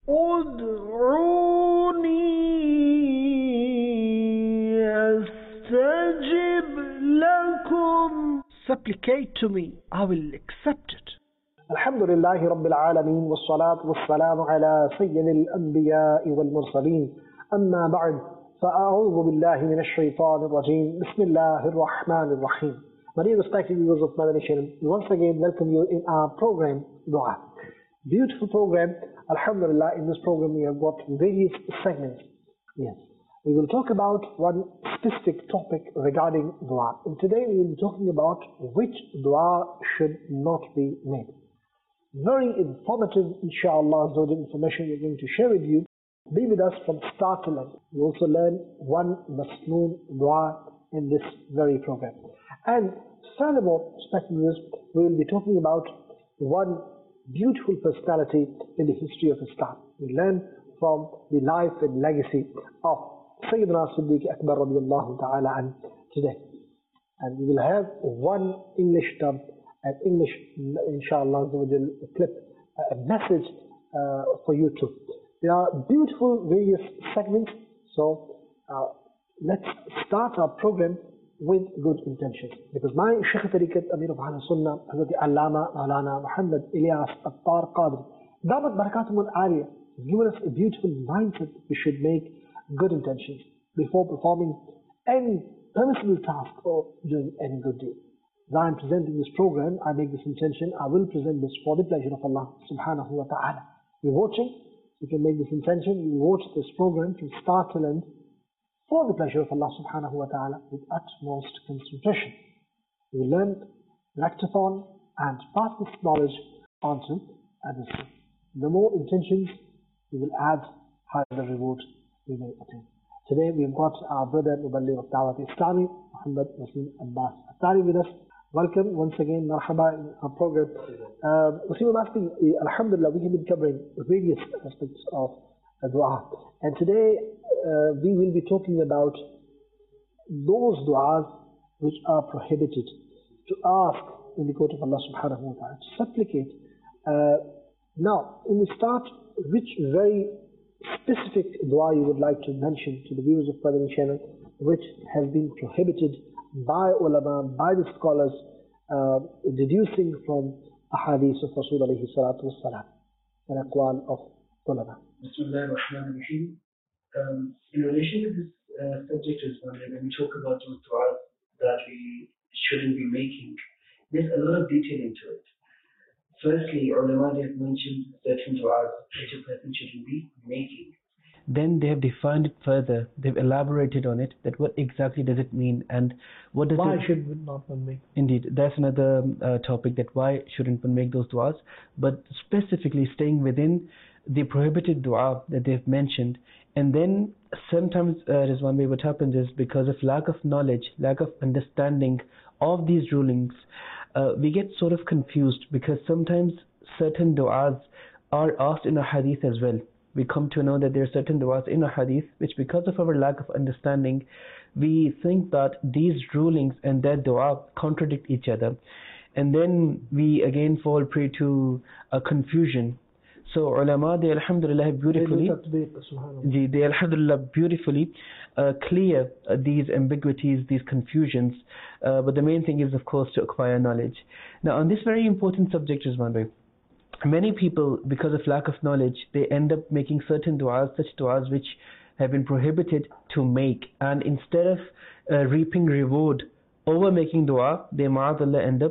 ادعوني أستجب لكم. Supplicate to me, I will accept it. الحمد لله رب العالمين والصلاة والسلام على سيد الأنبياء والمرسلين أما بعد فأعوذ بالله من الشيطان الرجيم بسم الله الرحمن الرحيم. My dear respected viewers of Madani Channel, we once again welcome you in our program Dua. Beautiful program. Alhamdulillah, in this program we have got various segments. Yes, we will talk about one specific topic regarding Dua. And today we will be talking about which Dua should not be made. Very informative, inshallah, information we're going to share with you. Be with us from start to end. We also learn one Masnoon Dua in this very program. And furthermore, respected viewers, we will be talking about one beautiful personality in the history of Islam. We learn from the life and legacy of Sayyidina Siddiq Akbar radiallahu ta'ala an today. And we will have one English dub and English, inshallah, clip, a message for you too. There are beautiful various segments, so let's start our program with good intentions. Because my Shaykh Tariqat Amir of Ahlul Sunnah, Hazrat Allama Maulana Muhammad Ilyas Attar Qadri, Damat Barakatum al-Aliyah, given us a beautiful mindset we should make good intentions before performing any permissible task or doing any good deed. As I am presenting this program, I make this intention, I will present this for the pleasure of Allah subhanahu wa ta'ala. You're watching, you can make this intention, you watch this program from start to end for the pleasure of Allah subhanahu wa ta'ala with utmost concentration. We will learn, act upon and pass this knowledge onto others. The more intentions we will add, higher the reward we may attain. Today we have got our brother Muballigh of Dawat Islami, Muhammad Wasim Abbas Attari with us. Welcome once again, marhaba in our program. Wasim Abbas, alhamdulillah, we have been covering various aspects of dua. And today we will be talking about those du'as which are prohibited, to ask in the court of Allah subhanahu wa ta'ala, to supplicate. Now, in the start, which very specific dua you would like to mention to the viewers of Madani Channel, which has been prohibited by ulama, by the scholars, deducing from ahadith of Rasul alayhi salatu wassalam, and aqwal of ulama. Bismillah ar-Rahman ar-Rahim. In relation to this subject as well, when we talk about those du'as that we shouldn't be making, there's a lot of detail into it. Firstly, ulama have mentioned certain du'as which a person shouldn't be making. Then they have defined it further. They've elaborated on it, that what exactly does it mean and what does why should not one make? Indeed, that's another topic, that why shouldn't one make those du'as, but specifically staying within the prohibited dua that they've mentioned. And then sometimes, Rizwan Bhai, what happens is because of lack of knowledge, lack of understanding of these rulings, we get sort of confused, because sometimes certain du'as are asked in a hadith as well. We come to know that there are certain du'as in a hadith which, because of our lack of understanding, we think that these rulings and that dua contradict each other. And then we again fall prey to a confusion. So ulama, they alhamdulillah beautifully, they alhamdulillah beautifully clear these ambiguities, these confusions. But the main thing is, of course, to acquire knowledge. Now, on this very important subject, Rizwan Bhai, many people, because of lack of knowledge, they end up making certain du'as, such du'as which have been prohibited to make. And instead of reaping reward over making du'a, they ma'adallah end up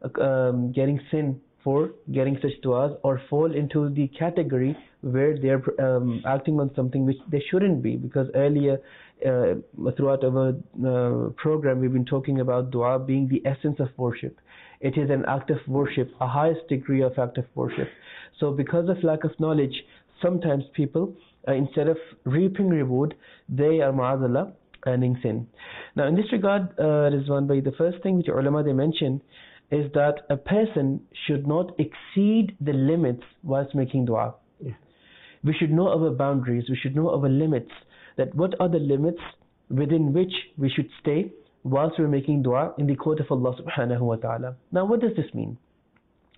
getting sin for getting such du'as, or fall into the category where they are acting on something which they shouldn't be. Because earlier, throughout our program, we've been talking about du'a being the essence of worship. It is an act of worship, a highest degree of act of worship. So because of lack of knowledge, sometimes people, instead of reaping reward, they are ma'azallah earning sin. Now in this regard, Rizwan Bhai, the first thing which ulama they mention is that a person should not exceed the limits whilst making dua. Yeah. We should know our boundaries, we should know our limits, that what are the limits within which we should stay whilst we're making dua in the court of Allah subhanahu wa ta'ala. Now what does this mean?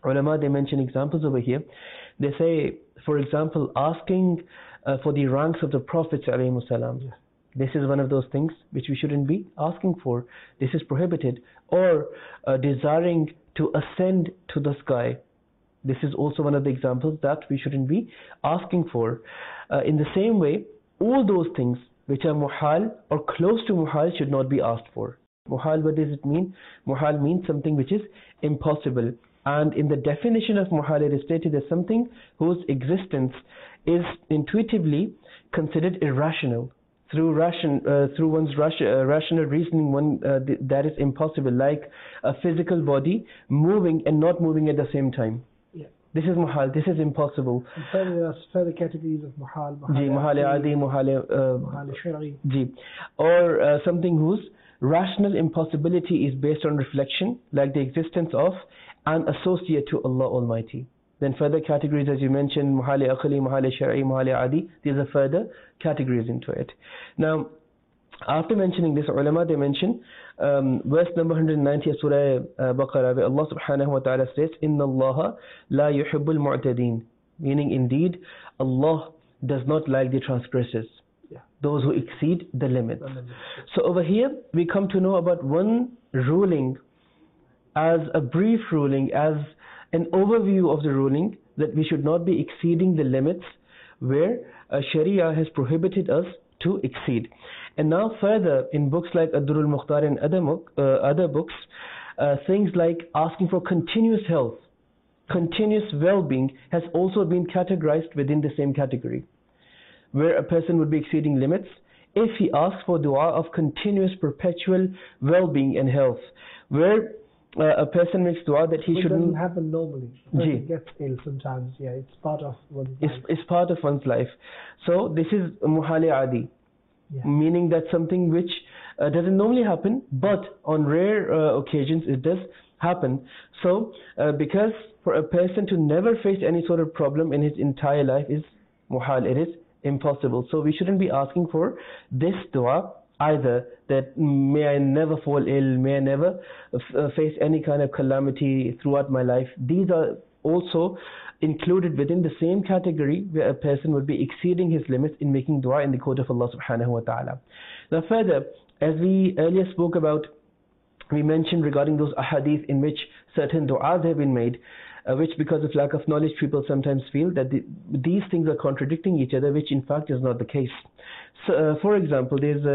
ulama, they mention examples over here. They say, for example, asking for the ranks of the Prophets alayhi salam. Yeah. This is one of those things which we shouldn't be asking for. This is prohibited. Or desiring to ascend to the sky. This is also one of the examples that we shouldn't be asking for. In the same way, all those things which are muhal or close to muhal should not be asked for. Muhal, what does it mean? Muhal means something which is impossible. And in the definition of muhal, it is stated as something whose existence is intuitively considered irrational. Through one's rational reasoning, that is impossible, like a physical body moving and not moving at the same time. Yeah. This is muhal, this is impossible. And there are further categories of muhal. Muhal adi, muhal shar'i. Or something whose rational impossibility is based on reflection, like the existence of an associate to Allah Almighty. Then further categories, as you mentioned, muhal aqli, muhal shar'i, muhal adi, these are further categories into it. Now, after mentioning this, ulama, they mention verse number 190 of Surah Baqarah, where Allah subhanahu wa ta'ala says, Inna Allah la yuhibbul mu'tadeen, meaning indeed Allah does not like the transgressors, those who exceed the limits. So over here we come to know about one ruling, as a brief ruling, as an overview of the ruling, that we should not be exceeding the limits where Sharia has prohibited us to exceed. And now further, in books like Ad-Durrul Mukhtar and other books, things like asking for continuous health, continuous well-being has also been categorized within the same category, where a person would be exceeding limits if he asks for dua of continuous perpetual well-being and health, where a person makes dua that he shouldn't. It doesn't happen normally. It gets ill sometimes. Yeah, it's part of one's life. It's part of one's life. So this is muhal adi, meaning that something which doesn't normally happen, but on rare occasions it does happen. So because for a person to never face any sort of problem in his entire life is muhal, it is impossible. So we shouldn't be asking for this dua either, that may I never fall ill, may I never face any kind of calamity throughout my life. These are also included within the same category where a person would be exceeding his limits in making dua in the court of Allah subhanahu wa ta'ala. Now further, as we earlier spoke about, we mentioned regarding those ahadith in which certain du'as have been made, which because of lack of knowledge people sometimes feel that these things are contradicting each other, which in fact is not the case. So for example, there's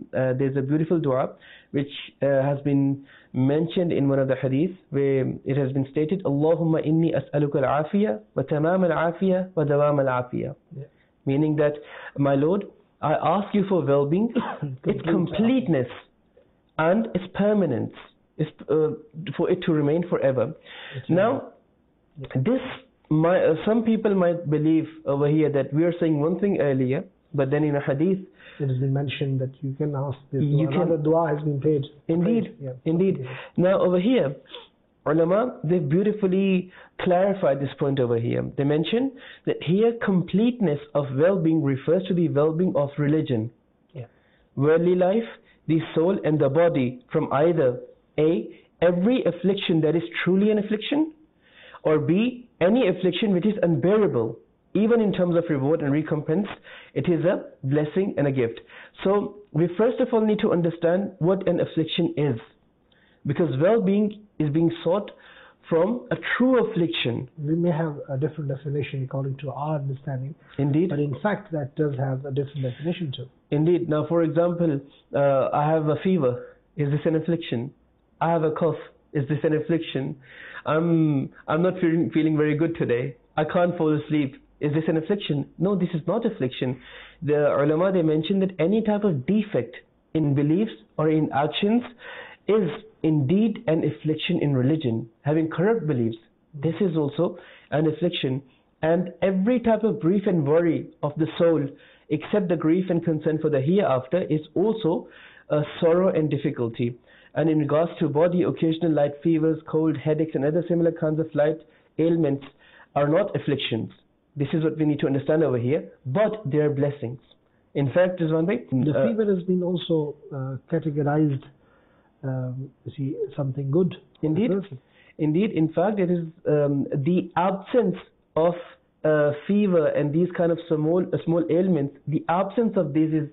a beautiful dua which has been mentioned in one of the hadith, where it has been stated, Allahumma inni as'aluka al-afiyah wa tamam al-afiyah wa dawam al-afiyah, meaning that, my Lord, I ask you for well-being, its completeness and its permanence, for it to remain forever. Now this, some people might believe over here that we are saying one thing earlier, but then in a hadith it has been mentioned that you can ask this dua. Another dua has been paid. Indeed, indeed. Now over here, ulama, they beautifully clarified this point over here. They mention that here completeness of well-being refers to the well-being of religion, worldly life, the soul and the body from either A, every affliction that is truly an affliction, or B, any affliction which is unbearable, even in terms of reward and recompense, it is a blessing and a gift. So we first of all need to understand what an affliction is, because well-being is being sought from a true affliction. We may have a different definition according to our understanding. Indeed. But in fact that does have a different definition too. Indeed. Now for example, I have a fever. Is this an affliction? I have a cough. Is this an affliction? I'm not feeling very good today. I can't fall asleep. Is this an affliction? No, this is not affliction. The ulama, they mention that any type of defect in beliefs or in actions is indeed an affliction in religion. Having corrupt beliefs, this is also an affliction. And every type of grief and worry of the soul, except the grief and concern for the hereafter, is also a sorrow and difficulty. And in regards to body, occasional light fevers, cold, headaches and other similar kinds of light ailments are not afflictions. This is what we need to understand over here, but they are blessings. In fact, is one thing. The fever has been also categorized, something good. Indeed. Indeed, in fact, it is the absence of fever and these kind of small ailments. The absence of these is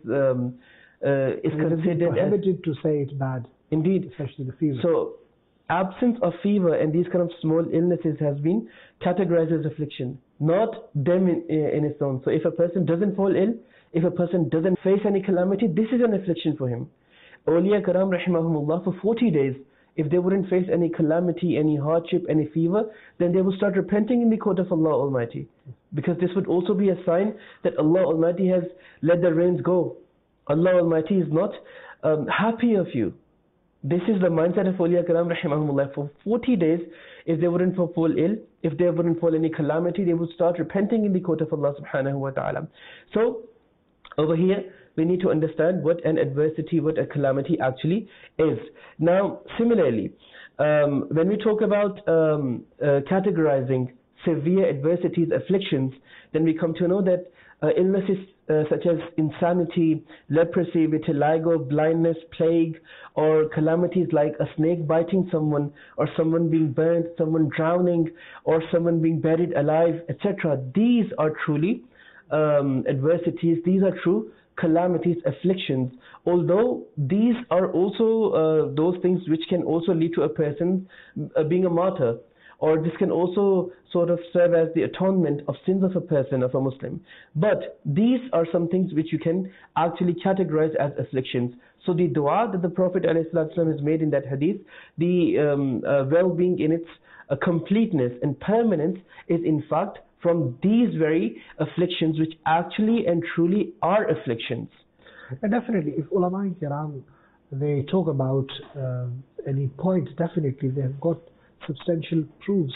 considered prohibited to say it's bad. Indeed, especially the fever. So, absence of fever and these kind of small illnesses has been categorized as affliction, not them in its own. So, if a person doesn't fall ill, if a person doesn't face any calamity, this is an affliction for him. Awliya Karam rahimahumullah, for 40 days, if they wouldn't face any calamity, any hardship, any fever, then they would start repenting in the court of Allah Almighty. Because this would also be a sign that Allah Almighty has let the rains go. Allah Almighty is not happy of you. This is the mindset of Awliya Karam rahimahumullah. For 40 days, if they wouldn't fall ill, if they wouldn't fall any calamity, they would start repenting in the court of Allah subhanahu wa ta'ala. So, over here, we need to understand what an adversity, what a calamity actually is. Now, similarly, when we talk about categorizing severe adversities, afflictions, then we come to know that illnesses such as insanity, leprosy, vitiligo, blindness, plague, or calamities like a snake biting someone, or someone being burnt, someone drowning, or someone being buried alive, etc. These are truly adversities, these are true calamities, afflictions, although these are also those things which can also lead to a person being a martyr, or this can also sort of serve as the atonement of sins of a person, of a Muslim. But these are some things which you can actually categorize as afflictions. So the dua that the Prophet ﷺ has made in that hadith, the well-being in its completeness and permanence is in fact from these very afflictions which actually and truly are afflictions. And definitely, if ulama kiram, they talk about any point, definitely they have got substantial proofs,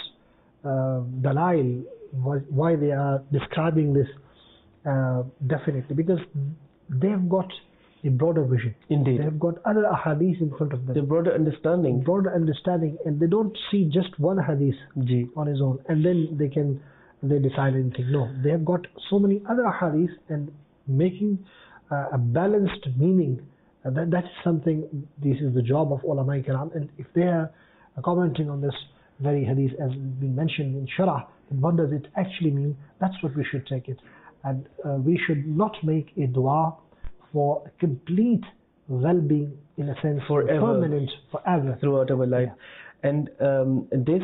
dalail, why they are describing this, definitely, because they have got a broader vision. Indeed. They have got other ahadith in front of them. The broader understanding. Broader understanding, and they don't see just one hadith on its own, and then they decide anything. No, they have got so many other ahadith and making a balanced meaning. That is something, this is the job of ulama kiram, and if they are commenting on this very hadith as been mentioned in Sharah, what does it actually mean? That's what we should take it. And we should not make a dua for complete well-being, in a sense, forever, permanent, forever, throughout our life. Yeah. And this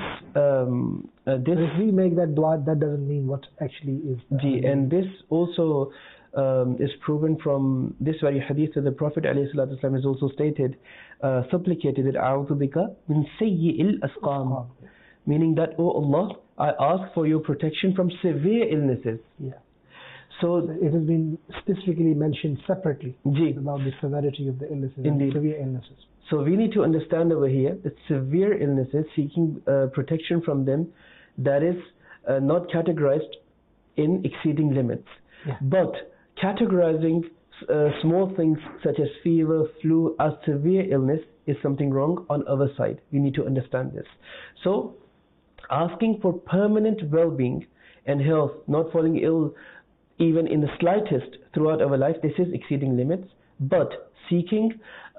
if we make that dua, that doesn't mean what actually is. And this also is proven from this very hadith that the Prophet ﷺ has also stated, supplicated that A'udhu bika min sayyi'il asqam, meaning that, oh Allah, I ask for your protection from severe illnesses. Yeah. So it has been specifically mentioned separately about the severity of the illnesses, and severe illnesses. So we need to understand over here that severe illnesses, seeking protection from them, that is not categorized in exceeding limits. Yeah. But categorizing small things such as fever, flu as severe illness is something wrong on our side. We need to understand this. So asking for permanent well-being and health, not falling ill even in the slightest throughout our life, this is exceeding limits. But seeking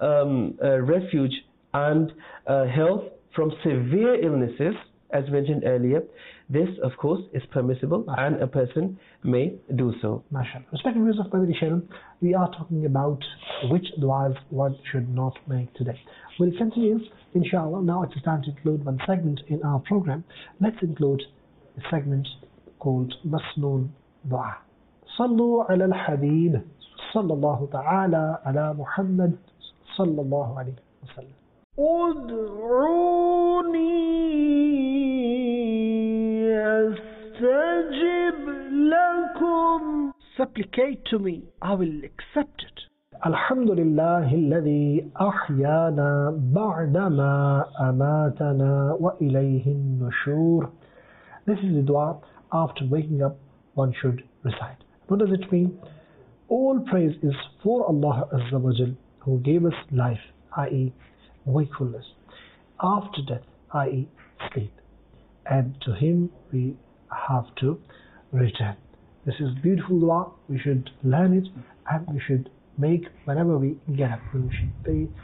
refuge and health from severe illnesses, as mentioned earlier, this of course is permissible and a person may do so. MashaAllah. Respected viewers of Qadri Channel, we are talking about which du'as one should not make today. We'll continue, inshallah. Now it's time to include one segment in our program. Let's include a segment called Masnoon Dua. Sallu ala al-Habib, sallallahu ta'ala ala Muhammad, sallallahu alayhi wa sallam. Ud'uni astajib lakum. Supplicate to me, I will accept it. Alhamdulillah alladhi ahyana ba'dama amatana wa ilayhi nushur. This is the dua after waking up one should recite. What does it mean? All praise is for Allah Azza wa Jal, who gave us life, i.e. wakefulness, after death, i.e. sleep, and to Him we have to return. This is beautiful dua. We should learn it and we should make whenever we get up. We should pay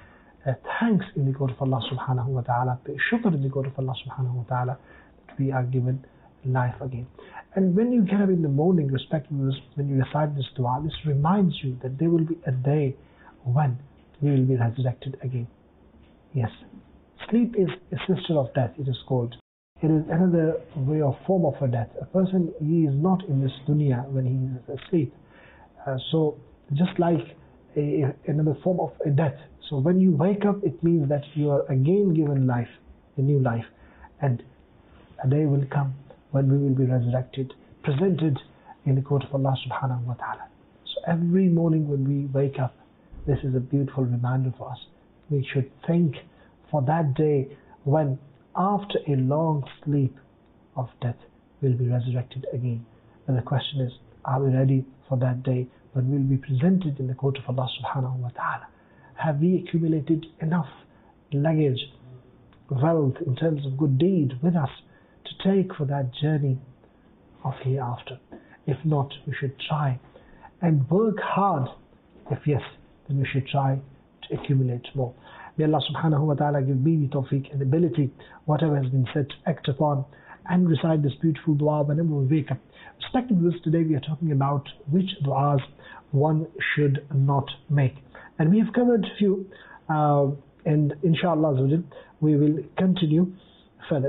thanks in the court of Allah subhanahu wa ta'ala, pay shukr in the court of Allah subhanahu wa ta'ala, that we are given life again. And when you get up in the morning, respected viewers, when you recite this dua, this reminds you that there will be a day when we will be resurrected again. Yes, sleep is a sister of death, it is called. It is another way or form of a death. A person, he is not in this dunya when he is asleep. So just like another form of a death. So when you wake up, it means that you are again given life, a new life. And a day will come when we will be resurrected, presented in the court of Allah subhanahu wa ta'ala. So every morning when we wake up, this is a beautiful reminder for us. We should think for that day when, after a long sleep of death, we'll be resurrected again. And the question is, are we ready for that day when we'll be presented in the court of Allah subhanahu wa ta'ala? Have we accumulated enough luggage, wealth in terms of good deed with us to take for that journey of hereafter? If not, we should try and work hard. If yes, then we should try to accumulate more. May Allah subhanahu wa ta'ala give me the tawfiq and ability, whatever has been said, to act upon and recite this beautiful dua whenever we wake up. Respected viewers, today we are talking about which du'as one should not make. And we have covered a few, and inshallah we will continue further.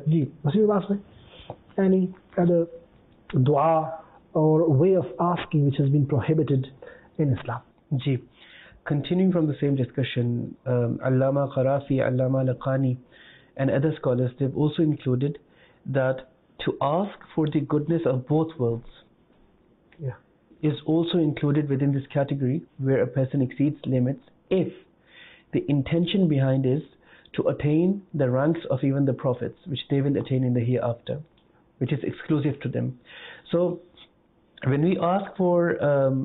Any other dua or way of asking which has been prohibited in Islam? Ji. Continuing from the same discussion, Allama Qarafi, Allama Laqani and other scholars, they've also included that to ask for the goodness of both worlds is also included within this category, where a person exceeds limits if the intention behind is to attain the ranks of even the prophets, which they will attain in the hereafter, which is exclusive to them. So when we ask for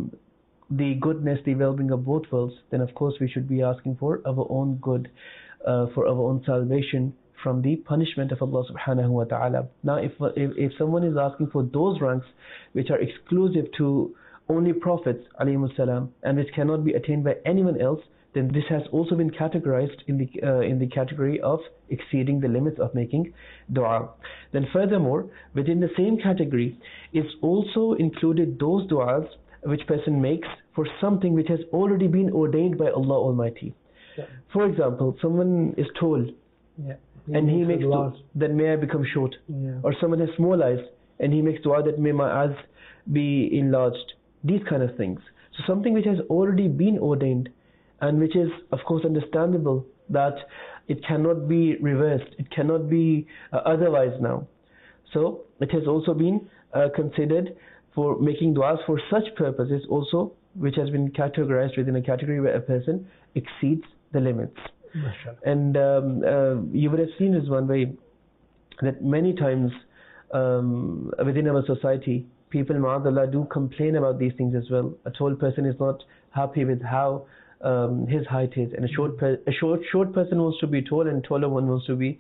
the goodness, the well-being of both worlds, then of course we should be asking for our own good, for our own salvation from the punishment of Allah subhanahu wa ta'ala. Now if someone is asking for those ranks which are exclusive to only prophets alayhimus salam, and which cannot be attained by anyone else, then this has also been categorized in the category of exceeding the limits of making dua. Then furthermore, within the same category is also included those duas which person makes for something which has already been ordained by Allah Almighty. For example, someone is tall and he makes dua that may I become short, or someone has small eyes and he makes dua that may my eyes be enlarged. These kind of things. So something which has already been ordained, and which is of course understandable that it cannot be reversed, it cannot be otherwise now. So it has also been considered for making du'as for such purposes also, which has been categorized within a category where a person exceeds the limits. And you would have seen this one way, that many times within our society, people, ma'adallah, do complain about these things as well. A tall person is not happy with how his height is, and a short person wants to be tall, and taller one wants to be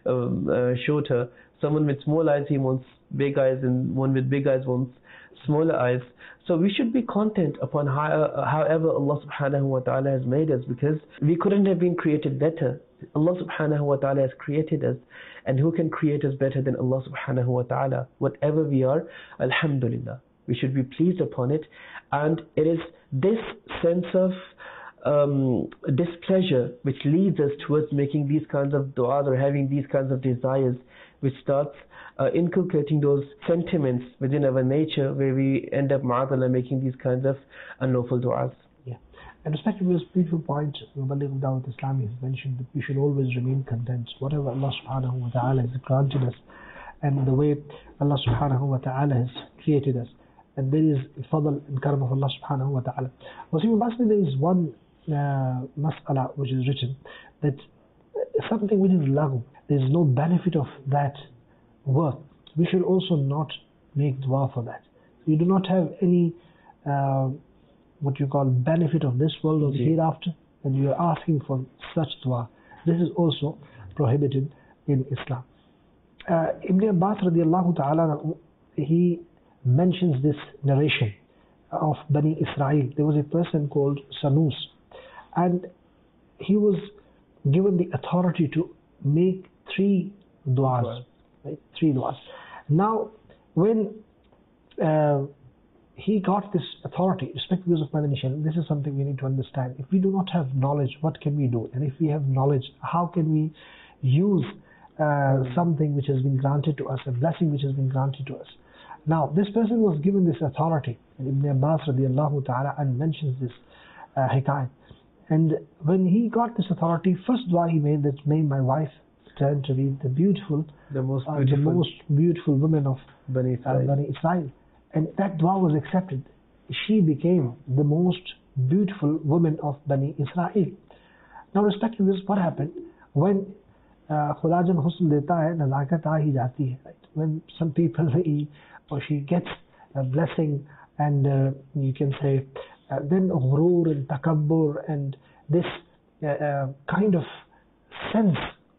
shorter. Someone with small eyes, he wants big eyes, and one with big eyes wants smaller eyes. So we should be content upon however Allah subhanahu wa ta'ala has made us, because we couldn't have been created better. Allah subhanahu wa ta'ala has created us, and who can create us better than Allah subhanahu wa ta'ala? Whatever we are, alhamdulillah, we should be pleased upon it. And it is this sense of displeasure which leads us towards making these kinds of du'as or having these kinds of desires, which starts inculcating those sentiments within our nature, where we end up ma'adallah making these kinds of unlawful du'as. And respectively, this beautiful point, Muballigh Dawat Islami has mentioned that we should always remain content, whatever Allah subhanahu wa ta'ala has granted us, and the way Allah subhanahu wa ta'ala has created us. And there is fadl and karam of Allah subhanahu wa ta'ala. Basically, there is one mas'ala which is written, that something which is laghu, there is no benefit of that work. We should also not make dua for that. You do not have any what you call benefit of this world or the hereafter, and you are asking for such dua. This is also prohibited in Islam. Ibn Abbas radiallahu ta'ala, he mentions this narration of Bani Israel. There was a person called Sanus, and he was given the authority to make 3 du'as, right? 3 du'as. Now, when he got this authority, respective use of Madani Sharif, this is something we need to understand. If we do not have knowledge, what can we do? And if we have knowledge, how can we use something which has been granted to us, a blessing which has been granted to us? Now, this person was given this authority, and Ibn Abbas radiallahu ta'ala and mentions this hikayat. And when he got this authority, first dua he made, that may my wife turn to be the most beautiful woman of Bani Israel. And that dua was accepted. She became the most beautiful woman of Bani Israel. Now, respecting this, what happened? When Khuda jan husn deta hai, nazakat aa hi jati hai. Right? When some people, or she gets a blessing, and you can say, then ghurur and takabbur and this kind of sense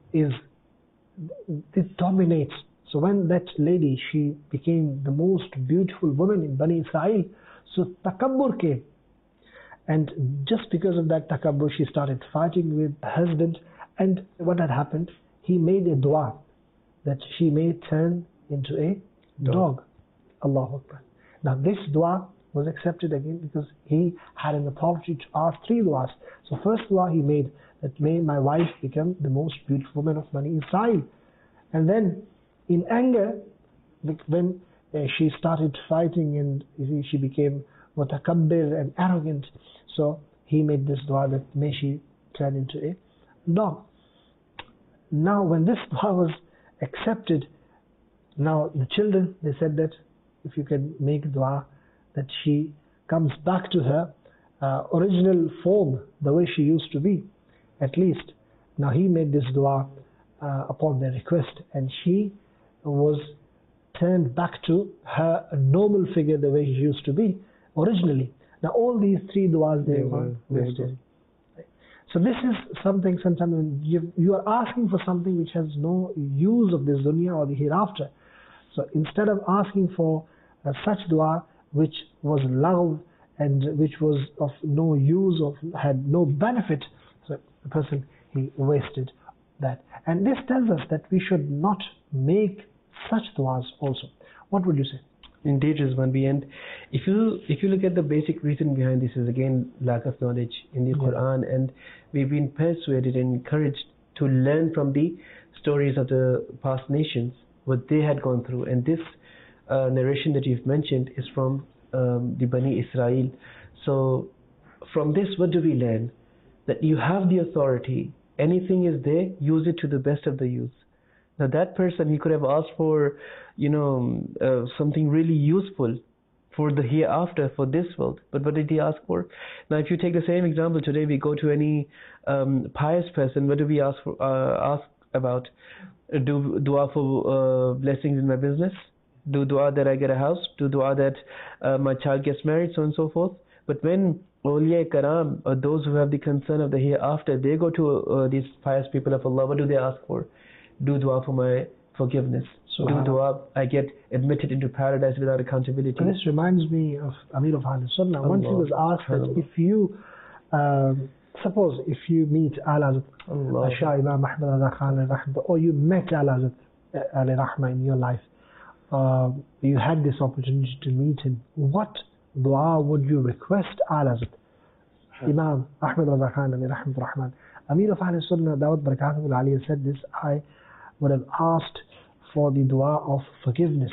it dominates. So when that lady, she became the most beautiful woman in Bani Israel, so takabbur came. And just because of that takabbur, she started fighting with her husband. And what had happened? He made a dua that she may turn into a dog. Allahu Akbar. Now this dua was accepted again because he had an authority to ask 3 duas. So first dua he made, that may my wife become the most beautiful woman of Bani Israel. And then in anger, when she started fighting and she became mutakabbir and arrogant, so he made this dua that may she turn into a dog. Now when this dua was accepted, now the children, they said that if you can make dua that she comes back to her original form, the way she used to be, at least. Now he made this dua upon their request, and she was turned back to her normal figure, the way she used to be originally. Now all these 3 duas, they were wasted. So this is something, sometimes when you are asking for something which has no use of this dunya or the hereafter. So instead of asking for such dua which was love and which was of no use or had no benefit, so the person, he wasted that. And this tells us that we should not make such duas also. What would you say? Indeed, Rizwan B. And if you look at the basic reason behind this is again lack of knowledge in the Quran, and we've been persuaded and encouraged to learn from the stories of the past nations, what they had gone through. And this narration that you've mentioned is from the Bani Israel. So from this, what do we learn? That you have the authority, anything is there, use it to the best of the use. Now that person, he could have asked for, something really useful for the hereafter, for this world. But what did he ask for? Now if you take the same example, today we go to any pious person, what do we ask for? Ask about? Do dua for blessings in my business? Do dua that I get a house? Do dua that my child gets married, so on and so forth. But when awliya karam, or those who have the concern of the hereafter, they go to these pious people of Allah, what do they ask for? Do dua for my forgiveness. So do dua, I get admitted into paradise without accountability. And this reminds me of Amir of Ahl Sunnah. Once he was asked that if you, suppose if you meet Al-Hazrat Shah Imam Ahmad Raza Khan, or you met Al-Hazrat Ali Rahma in your life, you had this opportunity to meet him, what dua would you request Al-Hazrat Imam Ahmad Raza Khan Ali Rahman? Amir of Ahl Sunnah, Dawud Barakatuh al-Aliyah said this, I would have asked for the dua of forgiveness.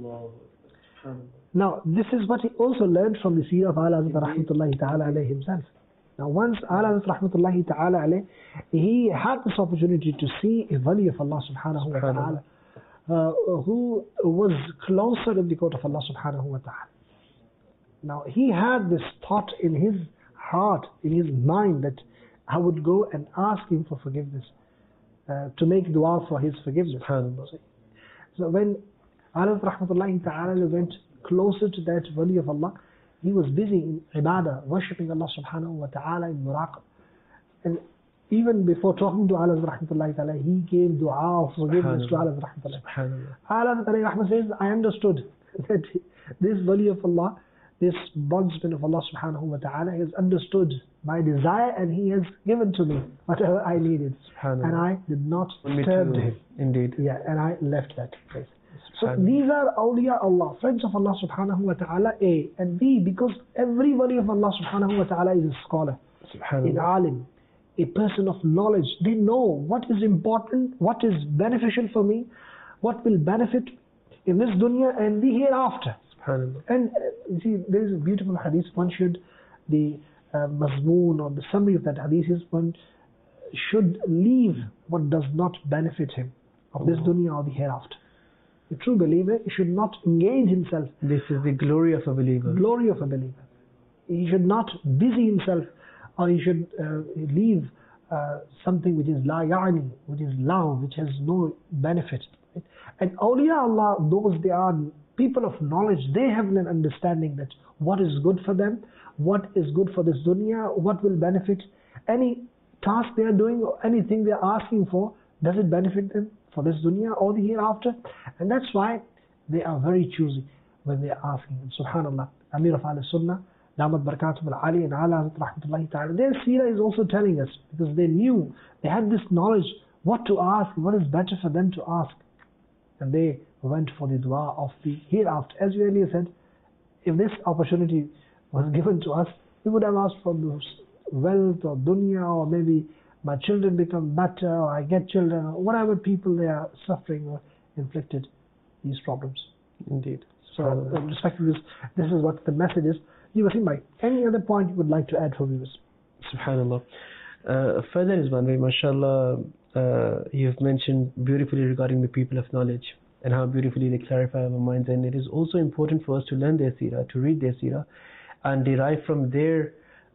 Now this is what he also learned from the seerah of Al-Hazrat Rahmatullahi Ta'ala alayhi himself. Now once Al-Hazrat Rahmatullahi Ta'ala alayhi, he had this opportunity to see a wali of Allah subhanahu wa ta'ala who was closer in the court of Allah subhanahu wa ta'ala. Now he had this thought in his heart, in his mind, that I would go and ask him for forgiveness, to make dua for his forgiveness. So when Al-Hazrat Rahmatullahi Ta'ala went closer to that wali of Allah, he was busy in ibadah, worshipping Allah subhanahu wa ta'ala in muraqab. And even before talking to Al-Hazrat Rahmatullahi Ta'ala, he gave dua of forgiveness to Al-Hazrat Rahmatullahi. Al-Hazrat Rahmatullahi says, I understood that this wali of Allah, this bondsman of Allah subhanahu wa ta'ala has understood my desire and he has given to me whatever I needed. And I did not disturb him. Indeed. Yeah, and I left that place. So these are awliya Allah, friends of Allah subhanahu wa ta'ala, A. And B, because every wali of Allah subhanahu wa ta'ala is a scholar, an alim, a person of knowledge. They know what is important, what is beneficial for me, what will benefit in this dunya and the hereafter. And you see, there is a beautiful hadith. One should, the mazmoon or the summary of that hadith is, one should leave what does not benefit him of this dunya or the hereafter. A true believer, he should not engage himself. This is the glory of a believer. Glory of a believer. He should not busy himself, or he should leave something which is la ya'ni, which is love, which has no benefit. And awliya Allah, those they are people of knowledge, they have an understanding that what is good for them, what is good for this dunya, what will benefit. Any task they are doing or anything they are asking for, does it benefit them for this dunya or the hereafter? And that's why they are very choosy when they are asking. And subhanallah, Amir of Al-Sunnah, Damat Barakatum Al-Ali and Ala Rahmatullahi Ta'ala, their seerah is also telling us, because they knew, they had this knowledge, what to ask, what is better for them to ask. And they went for the dua of the hereafter. As you earlier said, if this opportunity was given to us, we would have asked for wealth or dunya, or maybe my children become better, or I get children, or whatever people they are suffering or inflicted these problems. Indeed. So, respectively, this is what the message is. You Wasim bhai, any other point you would like to add for viewers? Subhanallah. Further is one way, mashallah, you have mentioned beautifully regarding the people of knowledge and how beautifully they clarify our minds. And it is also important for us to learn their seerah, to read their seerah, and derive from their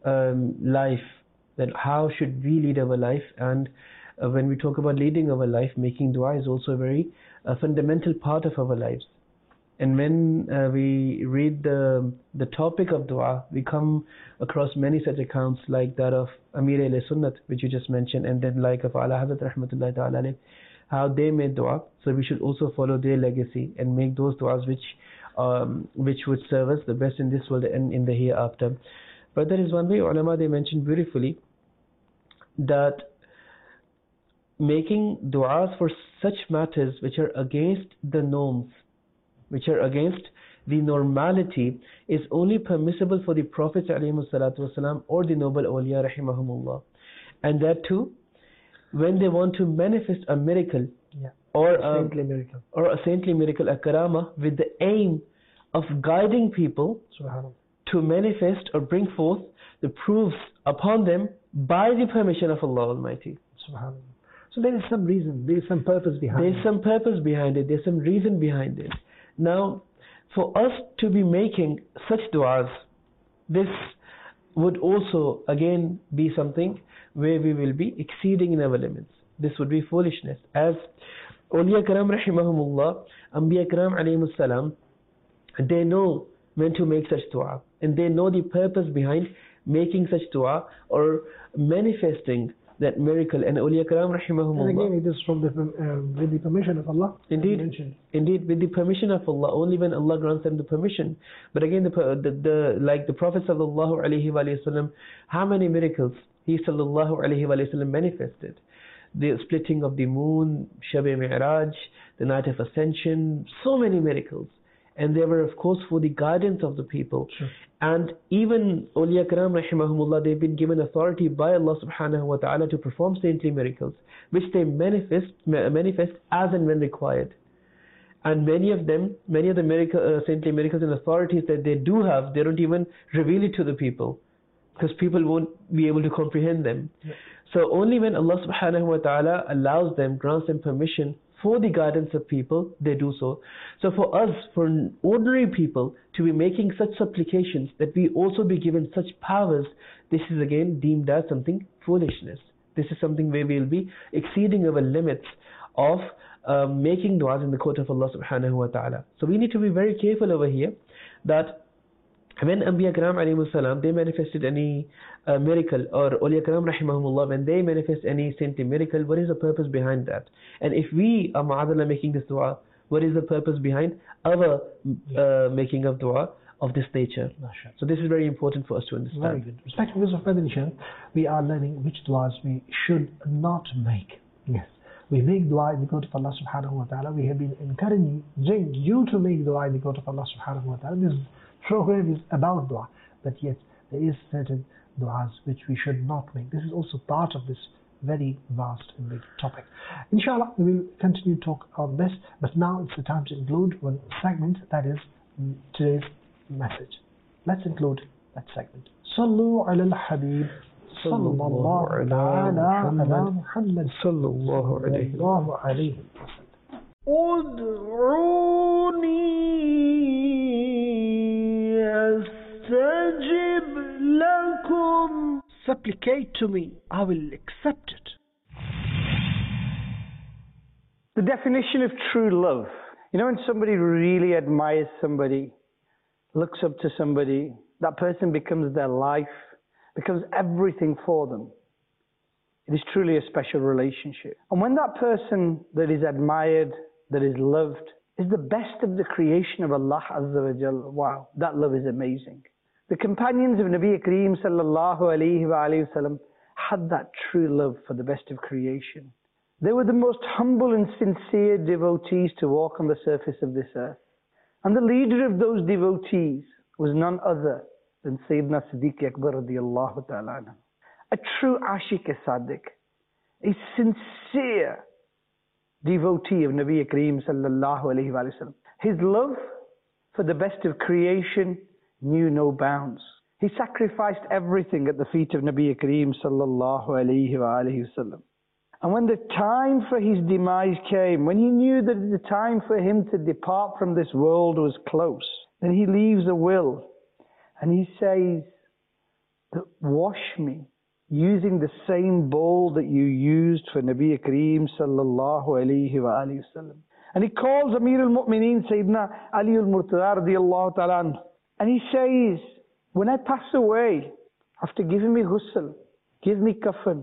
life that how should we lead our life. And when we talk about leading our life, making dua is also a very fundamental part of our lives. And when we read the topic of dua, we come across many such accounts like that of Amir al-Sunnat, which you just mentioned, and then like of Ala Hazrat Rahmatullahi Ta'ala alayh, how they made dua. So we should also follow their legacy and make those duas which would serve us the best in this world and in the hereafter. But there is one way, ulama, they mentioned beautifully that making duas for such matters which are against the norms, which are against the normality, is only permissible for the Prophets ﷺ or the noble awliya rahimahumullah. And that too, when they want to manifest a miracle, or a saintly miracle, a karama, with the aim of guiding people to manifest or bring forth the proofs upon them by the permission of Allah Almighty. So there is some reason, there is some purpose behind it. There is some purpose behind it, there is some reason behind it. Now, for us to be making such du'as, this would also again be something where we will be exceeding in our limits. This would be foolishness. As Awliya Karam rahimahumullah, Anbiya Karam alayhimus salam, they know when to make such dua, and they know the purpose behind making such dua or manifesting that miracle. And Awliya Karam rahimahumullah, and again it is from the with the permission of Allah. Indeed, with the permission of Allah, only when Allah grants them the permission. But again, like the Prophet sallallahu alaihi wasallam, how many miracles he sallallahu alaihi wasallam manifested? The splitting of the moon, Shab-e Mi'raj, the night of ascension, so many miracles. And they were, of course, for the guidance of the people. Sure. And even Awliya Karam rahimahumullah, they've been given authority by Allah subhanahu wa ta'ala to perform saintly miracles, which they manifest as and when required. And many of the saintly miracles and authorities that they do have, they don't even reveal it to the people, because people won't be able to comprehend them. Yeah. So only when Allah subhanahu wa ta'ala allows them, grants them permission for the guidance of people, they do so. So for us, for ordinary people to be making such supplications, that we also be given such powers, this is again deemed as something foolishness. This is something where we will be exceeding our limits of making du'as in the court of Allah subhanahu wa ta'ala. So we need to be very careful over here that when Anbiya Karam alayhimus salam, they manifested any miracle, or Awliya Karam rahimahumullah, when they manifest any saintly miracle, what is the purpose behind that? And if we are ma'adallah making this dua, what is the purpose behind our making of dua of this nature. So this is very important for us to understand. Very good. Respected viewers of Madani Channel, we are learning which du'as we should not make. Yes. We make dua in the court of Allah subhanahu wa ta'ala. We have been encouraging you to make dua in the court of Allah subhanahu wa ta'ala. This program is about dua. But yet, there is certain du'as which we should not make. This is also part of this very vast and big topic. Inshallah, we will continue to talk on this. But now it's the time to include one segment, that is today's message. Let's include that segment. Sallu ala al-Habib. صلى الله على محمد صلى الله عليه وسلم. ادعوني أستجب لكم. Supplicate to me, I will accept it. The definition of true love. You know, when somebody really admires somebody, looks up to somebody, that person becomes their life, becomes everything for them. It is truly a special relationship. And when that person that is admired, that is loved, is the best of the creation of Allah Azza wa Jal, wow, that love is amazing. The companions of Nabi Kareem sallallahu alayhi wa sallam had that true love for the best of creation. They were the most humble and sincere devotees to walk on the surface of this earth. And the leader of those devotees was none other than Sayyidina Siddiq Akbar radiyallahu ta'ala anhu. A true Ashiq Sadiq, a sincere devotee of Nabi Kareem sallallahu alayhi wa sallam. His love for the best of creation knew no bounds. He sacrificed everything at the feet of Nabi Kareem sallallahu alayhi wa sallam. And when the time for his demise came, when he knew that the time for him to depart from this world was close, then he leaves a will. And he says, wash me using the same bowl that you used for Nabi Kareem sallallahu alayhi wa sallam. And he calls Amir al-Mu'mineen Sayyidina Ali al-Murtada radiyallahu ta'ala anhu. And he says, when I pass away, after giving me ghusl, give me kafan,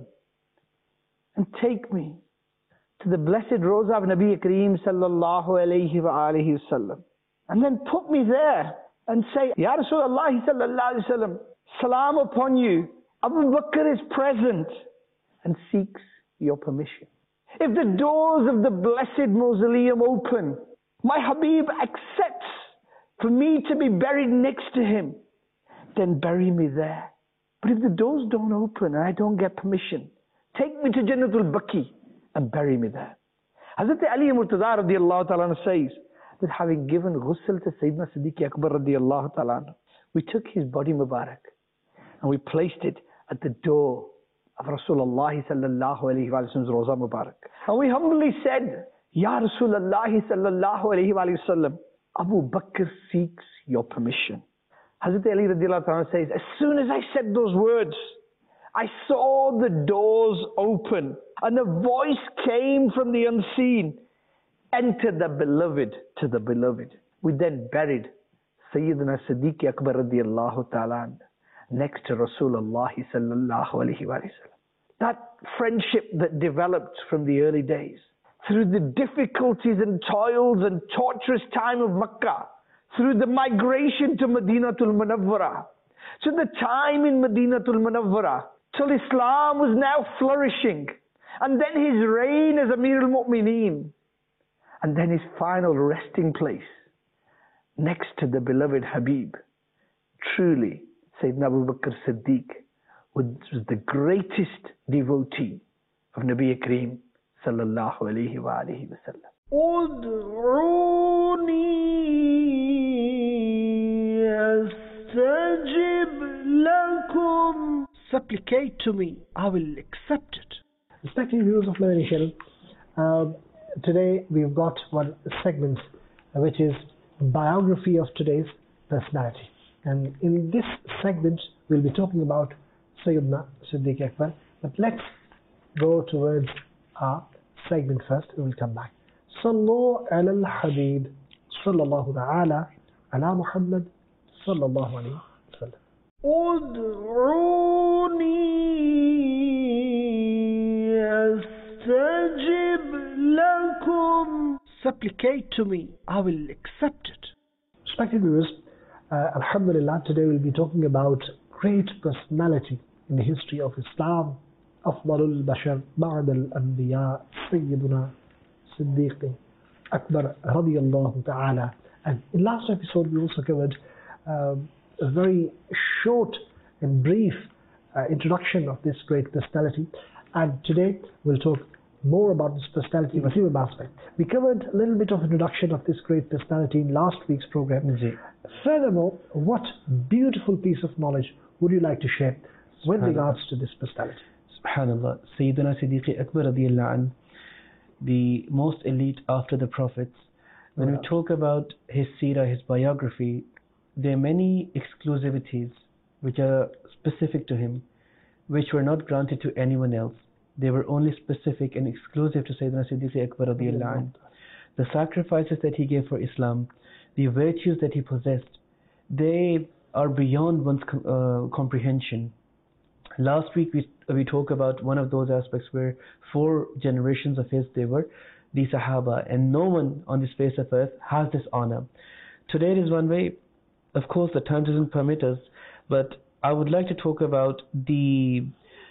and take me to the blessed Rosa of Nabi Kareem sallallahu alayhi wa sallam. And then put me there. And say, Ya Rasulullah sallallahu alayhi wa sallam, salam upon you. Abu Bakr is present and seeks your permission. If the doors of the blessed mausoleum open, my Habib accepts for me to be buried next to him, then bury me there. But if the doors don't open and I don't get permission, take me to Jannatul Baqi and bury me there. Hazrat Ali Murtada radiyallahu ta'ala says, that having given ghusl to Sayyidina Siddiq Akbar radiyallahu ta'ala, we took his body Mubarak and we placed it at the door of Rasulullah sallallahu alayhi wa sallam's Roza Mubarak. And we humbly said, Ya Rasulullah sallallahu alayhi wa sallam, Abu Bakr seeks your permission. Hazrat Ali radiyallahu ta'ala says, as soon as I said those words, I saw the doors open and a voice came from the unseen. Enter the beloved to the beloved. We then buried Sayyidina Siddiq Akbar radiyallahu ta'ala next to Rasulullah sallallahu alayhi wa sallam. That friendship that developed from the early days, through the difficulties and toils and torturous time of Makkah, through the migration to Madinatul Munawwara, to the time in Madinatul Munawwara, till Islam was now flourishing, and then his reign as Amir al-Mu'mineen, and then his final resting place next to the beloved Habib. Truly, Sayyidina Abu Bakr Siddiq was the greatest devotee of Nabi Kareem sallallahu alayhi wa sallam. Ud'uni astajib lakum. Supplicate to me, I will accept it. Respected viewers of Madani Channel, today we've got one segment which is biography of today's personality. And in this segment we'll be talking about Sayyidina Siddiq Akbar. But let's go towards our segment first and we'll come back. Sallu ala al-Habib sallallahu ta'ala ala Muhammad sallallahu alayhi wa sallam. Ud'uni astajib lakum. Supplicate to me, I will accept it. Respected viewers, Alhamdulillah, today we'll be talking about great personality in the history of Islam. أفضل البشر بعد الأنبياء سيدنا صديق أكبر رضي الله تعالى. And in last episode we also covered a very short and brief introduction of this great personality, and today we'll talk more about this personality in a few aspects. We covered a little bit of introduction of this great personality in last week's program. Furthermore, what beautiful piece of knowledge would you like to share with regards to this personality? Subhanallah, Sayyidina Siddiq Akbar radiyallahu anh, the most elite after the prophets. When we talk about his seerah, his biography, there are many exclusivities which are specific to him, which were not granted to anyone else. They were only specific and exclusive to Sayyidina Siddiq Akbar radiyallahu anh. The sacrifices that he gave for Islam, the virtues that he possessed, they are beyond one's comprehension. Last week we talked about one of those aspects where 4 generations of his, they were the Sahaba, and no one on this face of earth has this honor. Today it is one way, of course the time doesn't permit us, but I would like to talk about the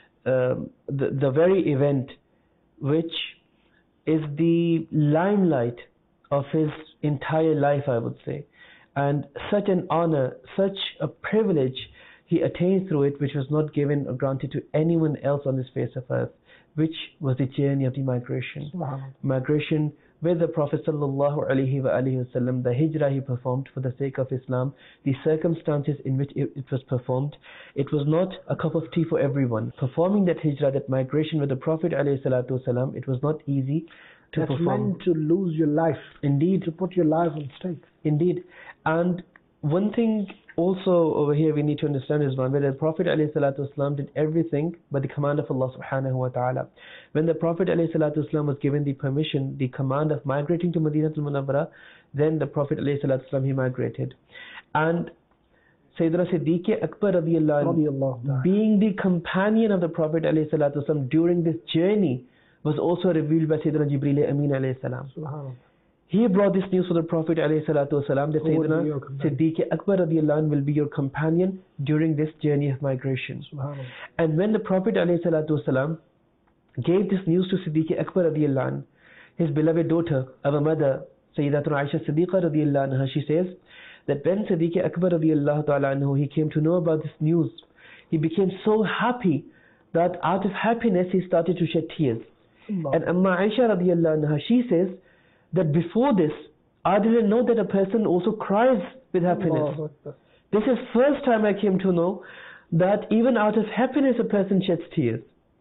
very event which is the limelight of his entire life, I would say, and such an honor, such a privilege he attained through it, which was not given or granted to anyone else on this face of earth, which was the journey of the migration. Migration with the Prophet sallallahu alaihi wasallam, the hijrah he performed for the sake of Islam, the circumstances in which it was performed. It was not a cup of tea for everyone. Performing that hijrah, that migration with the Prophet alayhi salatu wasalam, it was not easy to perform. Meant to lose your life. Indeed. To put your life on stake. Indeed. And one thing also over here we need to understand is one, where the Prophet ﷺ did everything by the command of Allah subhanahu wa ta'ala. When the Prophet ﷺ was given the permission, the command of migrating to Madinatul Munawwara, then the Prophet ﷺ, he migrated. And Sayyidina Siddiq Akbar radiyallahu anh, being the companion of the Prophet ﷺ during this journey, was also revealed by Sayyidina Jibreel Amin alayhi salam. Subhanallah. He brought this news to the Prophet ﷺ that Sayyidina Siddiq Akbar radiyallahu anh will be your companion during this journey of migration. And when the Prophet ﷺ gave this news to Siddiq Akbar radiyallahu anh, his beloved daughter, our mother, Sayyidatuna Aisha Siddiqa radiyallahu anha, she says that when Siddiq Akbar radiyallahu ta'ala anhu, he came to know about this news, he became so happy that out of happiness he started to shed tears. And Amma Aisha radiyallahu anha, she says that before this, I didn't know that a person also cries with happiness. This is first time I came to know that even out of happiness a person sheds tears.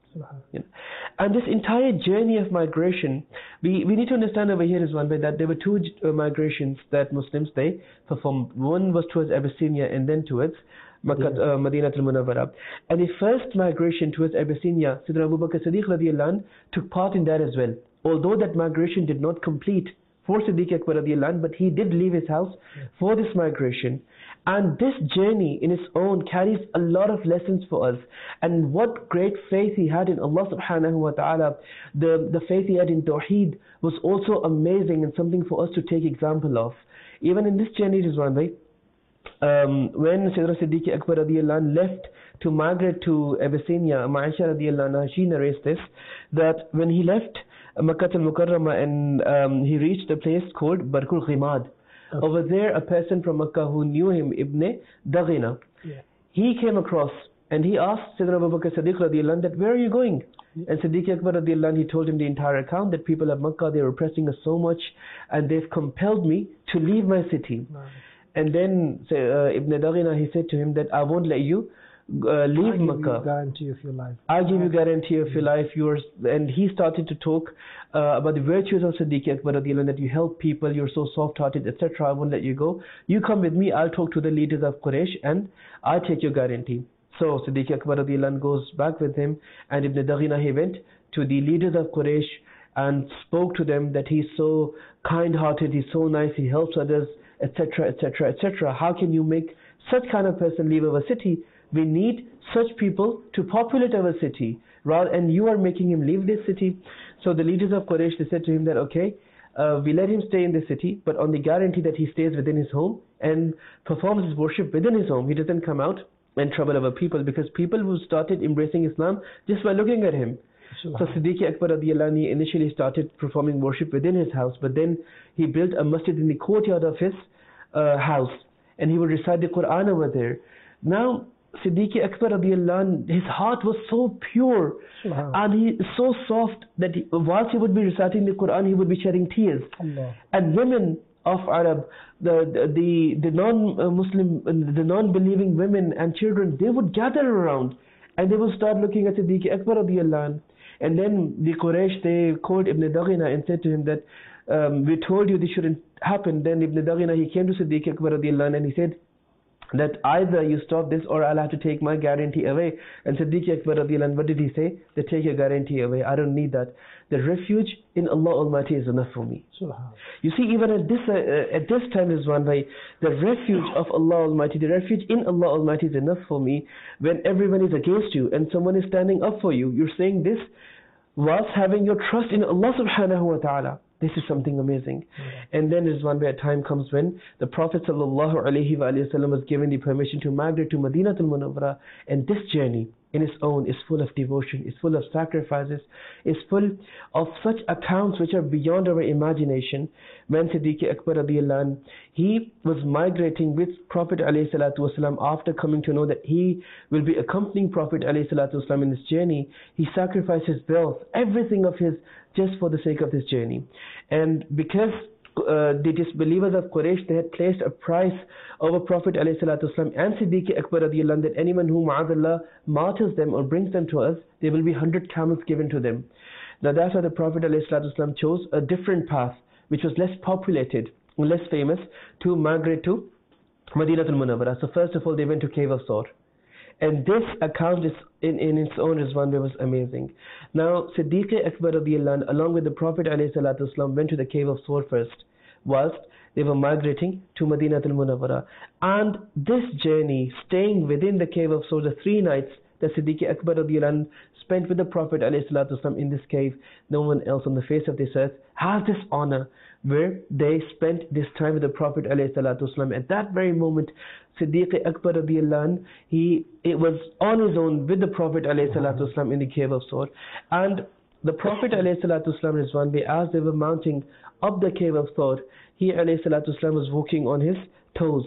And this entire journey of migration, we need to understand over here is one way that there were 2 migrations that Muslims, they performed. One was towards Abyssinia and then towards Madinatul Munawwara. And the first migration towards Abyssinia, Sayyidina Abu Bakr Siddiq radiyallahu anh took part in that as well. Although that migration did not complete for Siddiq Akbar radiyallahu anh, but he did leave his house for this migration. And this journey in its own carries a lot of lessons for us. And what great faith he had in Allah subhanahu wa ta'ala, the faith he had in Tawheed was also amazing and something for us to take example of. Even in this journey it is one way, when Sayyidina Siddiq Akbar radiyallahu anh left to migrate to Abyssinia, Ma'isha radiyallahu anha, she narrates this, that when he left Makkah al-Mukarramah and he reached a place called Barkul Ghimad. Over there, a person from Makkah who knew him, Ibn Daghina, he came across and he asked Sayyidina Abu Bakr Siddiq radiyallahu anh that, where are you going? And Siddiq Akbar radiyallahu anh, he told him the entire account, that people of Makkah, they were oppressing us so much and they've compelled me to leave my city. And then Ibn Daghina, he said to him that I won't let you leave Makkah. Guarantee of your life. I give you guarantee of your life. And he started to talk about the virtues of Siddiq Akbar radiyallahu anh, that you help people, you're so soft-hearted, etc. I won't let you go. You come with me, I'll talk to the leaders of Quraysh and I'll take your guarantee. So Siddiq Akbar radiyallahu anh goes back with him, and Ibn Daghina, he went to the leaders of Quraysh and spoke to them that he's so kind-hearted, he's so nice, he helps others, etc., etc., etc. How can you make such kind of person leave our city? We need such people to populate our city, and you are making him leave this city. So the leaders of Quraysh, they said to him that, okay, we let him stay in the city, but on the guarantee that he stays within his home and performs his worship within his home. He doesn't come out and trouble other people, because people who started embracing Islam just by looking at him. So Siddiq Akbar radiallahu anhu initially started performing worship within his house, but then he built a masjid in the courtyard of his house, and he would recite the Quran over there. Now Siddiq Akbar radiallahu anhu, his heart was so pure and he so soft that whilst he would be reciting the Quran, he would be shedding tears. And women of Arab, the non-Muslim, the non-believing women and children, they would gather around and they would start looking at Siddiq Akbar radiallahu anhu. And then the Quraysh, they called Ibn Daghina and said to him that we told you this shouldn't happen. Then Ibn Daghina, he came to Siddiq Akbar radiallahu anhu and he said that either you stop this or I'll have to take my guarantee away. And Siddiq Akbar radiallahu anhu, what did he say? That take your guarantee away. I don't need that. The refuge in Allah Almighty is enough for me. You see, even at this time is one way, the refuge of Allah Almighty, the refuge in Allah Almighty is enough for me. When everyone is against you and someone is standing up for you, you're saying this whilst having your trust in Allah subhanahu wa ta'ala. This is something amazing. And then there's one way a time comes when the Prophet sallallahu alaihi wasallam was given the permission to migrate to Madinatul Munawwara, and this journey in its own is full of devotion, is full of sacrifices, is full of such accounts which are beyond our imagination. When Siddiq Akbar radiallahu anhu, he was migrating with Prophet alayhi salatu wasalam, after coming to know that he will be accompanying Prophet alayhi salatu wasalam in this journey, he sacrificed his wealth, everything of his, just for the sake of this journey. And because the disbelievers of Quraysh, they had placed a price over Prophet ﷺ and Siddiq Akbar radiallahu anhu, that anyone who ma'adallah martyrs them or brings them to us, there will be 100 camels given to them. Now that's why the Prophet ﷺ chose a different path, which was less populated, less famous, to migrate to Madinatul Munawwara. So first of all, they went to Cave of Sawr. And this account is in its own is one that was amazing. Now Siddiq Akbar radiallahu anhu, along with the Prophet ﷺ, went to the Cave of Sawr first, whilst they were migrating to Madinatul Munawwara. And this journey, staying within the Cave of Sawr, the 3 nights that Siddiq Akbar radiallahu anhu spent with the Prophet ﷺ in this cave, no one else on the face of this earth has this honor, where they spent this time with the Prophet ﷺ. At that very moment, Siddiq Akbar radiallahu anhu, it was on his own with the Prophet ﷺ in the Cave of Sawr. And the Prophet ﷺ is one day, as they were mounting up the Cave of Sawr, he ﷺ was walking on his toes,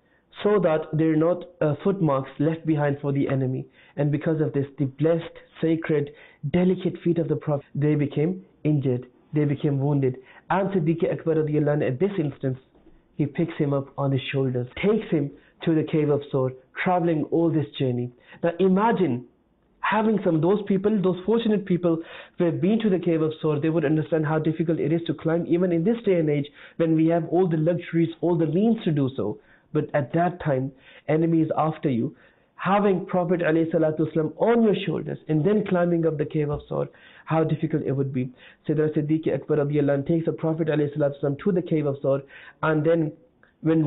so that there are not footmarks left behind for the enemy. And because of this, the blessed, sacred, delicate feet of the Prophet, they became injured, they became wounded. And Siddiq Akbar radiallahu anhu, at this instance, he picks him up on his shoulders, takes him to the Cave of Sawr, traveling all this journey. Now imagine having those people, those fortunate people who have been to the Cave of Sawr, they would understand how difficult it is to climb, even in this day and age, when we have all the luxuries, all the means to do so. But at that time, enemy is after you. Having Prophet ﷺ on your shoulders and then climbing up the Cave of Sawr, how difficult it would be. Sayyidina Siddiq Akbar radiallahu anhu takes the Prophet ﷺ to the Cave of Sawr, and then when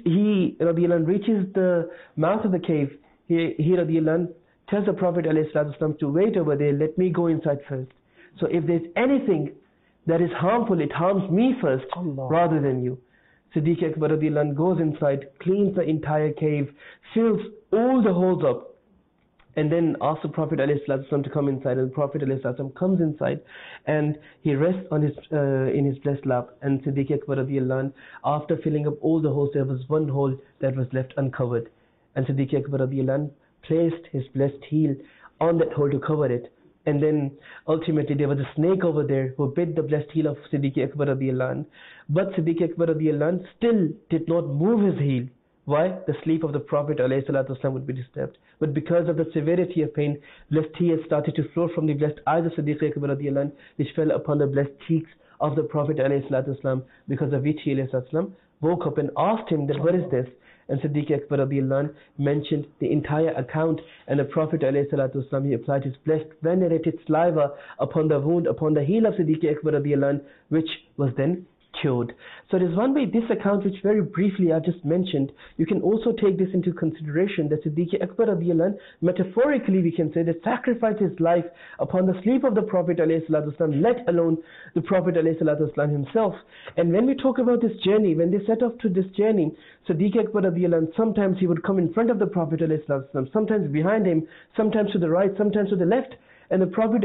he radiallahu anhu reaches the mouth of the cave, he radiallahu anhu tells the Prophet ﷺ to wait over there, let me go inside first. So if there's anything that is harmful, it harms me first rather than you. Siddiq Akbar radiallahu anhu goes inside, cleans the entire cave, fills all the holes up, and then asks the Prophet ﷺ to come inside. And the Prophet ﷺ comes inside and he rests on his in his blessed lap. And Siddiq Akbar radiallahu anhu, after filling up all the holes, there was one hole that was left uncovered. And Siddiq Akbar radiallahu anhu placed his blessed heel on that hole to cover it. And then ultimately there was a snake over there who bit the blessed heel of Siddiq Akbar radiallahu anhu. But Siddiq Akbar radiallahu anhu still did not move his heel. Why? The sleep of the Prophet ﷺ would be disturbed. But because of the severity of pain, blessed tears started to flow from the blessed eyes of Siddiq Akbar radiallahu anhu, which fell upon the blessed cheeks of the Prophet ﷺ, because of which he ﷺ woke up and asked him that, what is this? And Siddiq Akbar radiallahu anhu mentioned the entire account, and the Prophet ﷺ, he applied his blessed venerated saliva upon the wound, upon the heel of Siddiq Akbar radiallahu anhu, which was then cured. So there's one way, this account which very briefly I just mentioned, you can also take this into consideration that Siddiq Akbar radiallahu anh, metaphorically we can say that sacrificed his life upon the sleep of the Prophet ﷺ, let alone the Prophet ﷺ himself. And when we talk about this journey, when they set off to this journey, Siddiq Akbar radiallahu anh, sometimes he would come in front of the Prophet ﷺ, sometimes behind him, sometimes to the right, sometimes to the left. And the Prophet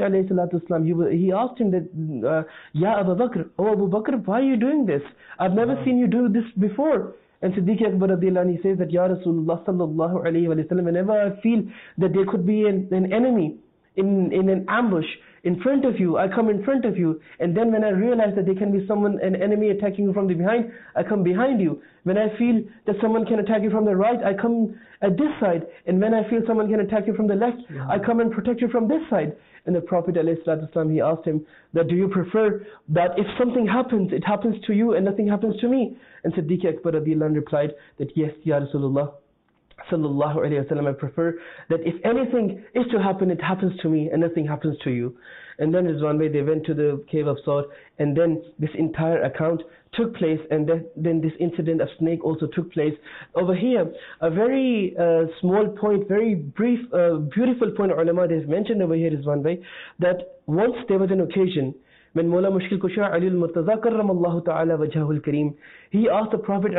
ﷺ, he asked him that, Ya Abu Bakr, oh Abu Bakr, why are you doing this? I've never seen you do this before. And Siddiq Akbar radiallahu anh, he says that, Ya Rasulullah sallallahu alayhi wa sallam, whenever I feel that there could be an enemy in an ambush in front of you, I come in front of you. And then when I realize that there can be an enemy attacking you from the behind, I come behind you. When I feel that someone can attack you from the right, I come at this side. And when I feel someone can attack you from the left, I come and protect you from this side. And the Prophet ﷺ, he asked him that, do you prefer that if something happens, it happens to you and nothing happens to me? And Siddiq Akbar radiallahu anh replied that, yes, Ya Rasulullah sallallahu alayhi wa sallam, I prefer that if anything is to happen, it happens to me and nothing happens to you. And then there's one way they went to the cave of Sawr, and then this entire account took place, and then this incident of snake also took place. Over here, a very small point, very brief, beautiful point ulama has mentioned over here is one way, that once there was an occasion when Mawla Mushkil Kusha Ali al-Murtaza karramallahu ta'ala wajhahu al-kareem, he asked the Prophet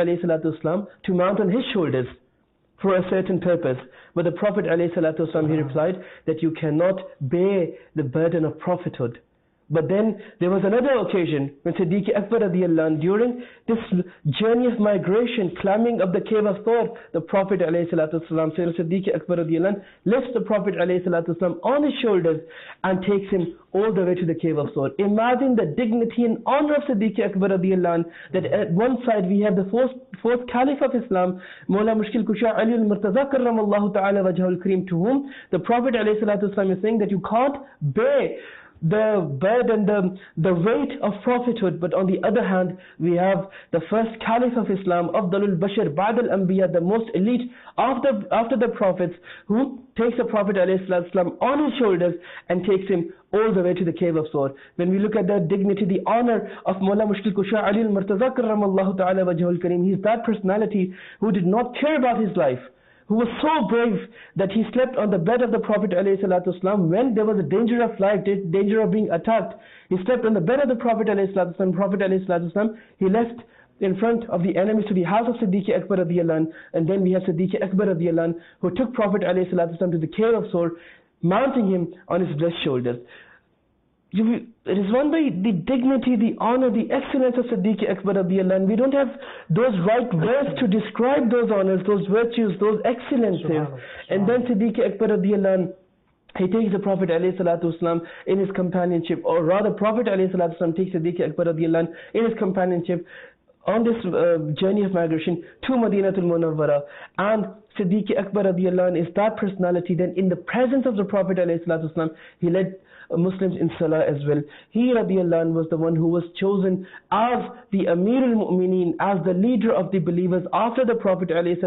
ﷺ to mount on his shoulders for a certain purpose. But the Prophet ﷺ, he replied that you cannot bear the burden of prophethood. But then there was another occasion when Siddiq Akbar radiallahu anh, during this journey of migration, climbing up the cave of Thawr, the Prophet ﷺ, Siddiq Akbar radiallahu anh, lifts the Prophet ﷺ on his shoulders and takes him all the way to the cave of Thawr. Imagine the dignity and honor of Siddiq Akbar radiallahu anh, that at one side we have the fourth Caliph of Islam, Mawla Mushkil Kusha Ali al-Murtaza karramallahu ta'ala wajhahu al-kareem, to whom the Prophet ﷺ is saying that you can't bear the burden, the weight of prophethood. But on the other hand, we have the first Caliph of Islam, Afdalul Bashar, Ba'd al-Anbiya, the most elite after the prophets, who takes the Prophet ﷺ on his shoulders and takes him all the way to the cave of Sawr. When we look at the dignity, the honor of Mawla Mushkil Kusha Ali al-Murtaza karramallahu ta'ala wajhahu al-kareem, he's that personality who did not care about his life, who was so brave that he slept on the bed of the Prophet ﷺ when there was a danger of life, danger of being attacked. He slept on the bed of the Prophet ﷺ. Prophet ﷺ, he left in front of the enemies to the house of Siddiq Akbar radiallahu anh, and then we have Siddiq Akbar radiallahu anh, who took Prophet ﷺ to the cave of Sawr, mounting him on his blessed shoulders. It is one way, the dignity, the honor, the excellence of Siddiq Akbar radiallahu anh. We don't have those right words to describe those honors, those virtues, those excellences. And then Siddiq Akbar radiallahu anh, he takes the Prophet ﷺ in his companionship, or rather Prophet ﷺ takes Siddiq Akbar radiallahu anh in his companionship on this journey of migration to Madinatul Munawwara. And Siddiq Akbar radiallahu anh is that personality, then in the presence of the Prophet ﷺ, he led Muslims in Salah as well. He radiallahu anh was the one who was chosen as the Amir al-Mu'mineen, as the leader of the believers after the Prophet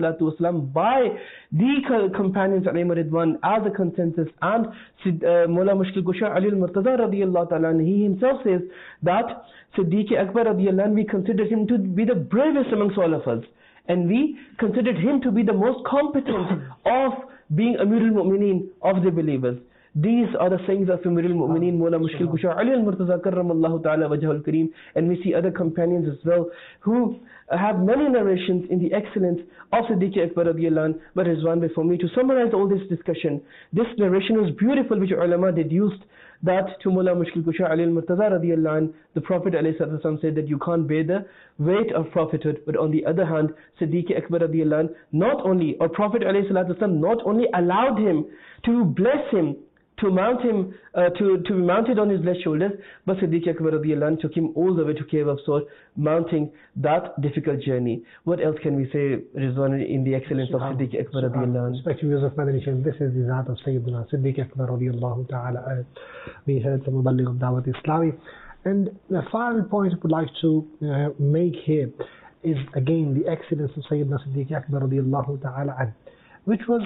ﷺ by the companions alayhim ridwan as a consensus. And Mawla Mushkil Kusha Ali al-Murtaza radiallahu ta'ala, he himself says that Siddiq Akbar radiallahu anh, we consider him to be the bravest amongst all of us, and we considered him to be the most competent of being Amir al-Mu'mineen of the believers. These are the sayings of Amir al-Mu'mineen, Mawla Mushkil Kusha Ali al-Murtaza karramallahu ta'ala wajhahu al-kareem. And we see other companions as well who have many narrations in the excellence of Siddiq Akbar radiallahu anh. But it is one way for me to summarize all this discussion. This narration was beautiful, which ulama deduced that to Mawla Mushkil Kusha Ali al-Murtaza radiallahu anh, the Prophet ﷺ said that you can't bear the weight of prophethood. But on the other hand, Siddiq Akbar radiallahu anh, Prophet ﷺ not only allowed him to bless him, to mount him, to be mounted on his left shoulders, but Siddiq Akbar radiallahu anh took him all the way to cave of Sawr, mounting that difficult journey. What else can we say, Rizwan, in the excellence of Siddiq Akbar radiallahu anh? Respected viewers of Madani Channel, this is the Zat of Sayyidina Siddiq Akbar radiallahu ta'ala. We heard the Muballigh of Dawat Islami. And the final point I would like to make here is again the excellence of Sayyidina Siddiq Akbar radiallahu ta'ala, which was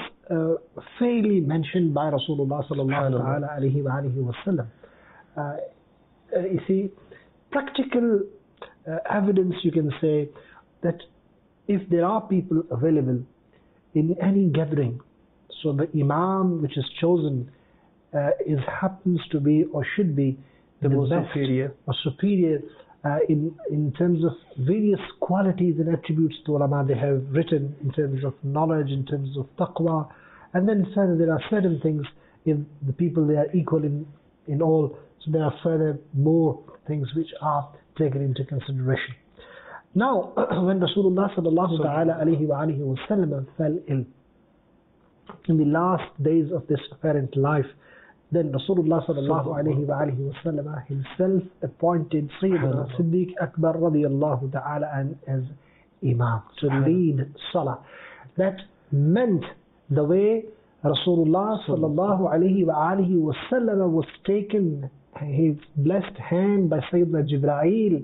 fairly mentioned by Rasulullah sallallahu alayhi wa sallam. You see, practical evidence you can say that if there are people available in any gathering, so the imam which is chosen happens to be or should be the most best superior or superior in terms of various qualities and attributes the ulama they have written in terms of knowledge, in terms of taqwa, and then further there are certain things if the people they are equal in all, so there are further more things which are taken into consideration. Now, when Rasulullah sallallahu ta'ala alayhi wa alihi wa sallam fell ill in the last days of this apparent life, then Rasulullah sallallahu alayhi wa alihi wa sallam himself appointed Sayyidina Siddiq Akbar radiyallahu ta'ala as Imam to lead Salah. That meant the way Rasulullah sallallahu alayhi wa alihi wa sallam was taken his blessed hand by Sayyidina Jibreel